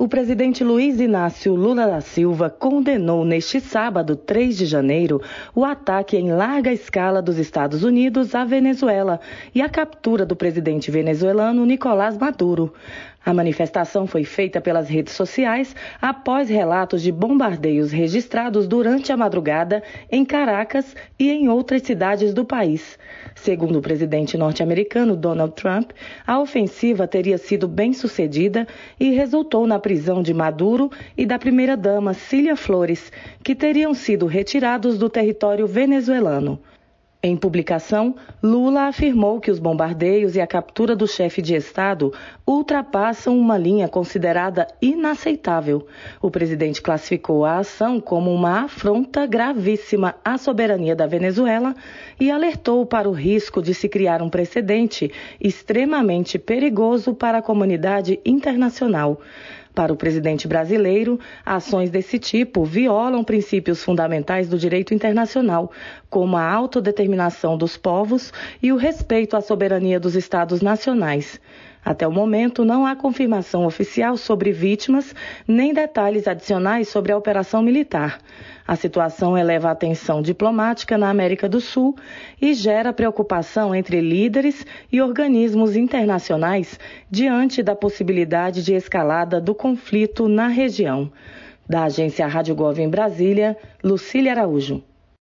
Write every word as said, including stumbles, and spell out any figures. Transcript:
O presidente Luiz Inácio Lula da Silva condenou neste sábado, três de janeiro, o ataque em larga escala dos Estados Unidos à Venezuela e a captura do presidente venezuelano Nicolás Maduro. A manifestação foi feita pelas redes sociais após relatos de bombardeios registrados durante a madrugada em Caracas e em outras cidades do país. Segundo o presidente norte-americano Donald Trump, a ofensiva teria sido bem sucedida e resultou na prisão de Maduro e da primeira-dama Cília Flores, que teriam sido retirados do território venezuelano. Em publicação, Lula afirmou que os bombardeios e a captura do chefe de Estado ultrapassam uma linha considerada inaceitável. O presidente classificou a ação como uma afronta gravíssima à soberania da Venezuela e alertou para o risco de se criar um precedente extremamente perigoso para a comunidade internacional. Para o presidente brasileiro, ações desse tipo violam princípios fundamentais do direito internacional, como a autodeterminação dos povos e o respeito à soberania dos Estados nacionais. Até o momento, não há confirmação oficial sobre vítimas, nem detalhes adicionais sobre a operação militar. A situação eleva a tensão diplomática na América do Sul e gera preocupação entre líderes e organismos internacionais diante da possibilidade de escalada do conflito na região. Da agência Rádio Gov em Brasília, Lucília Araújo.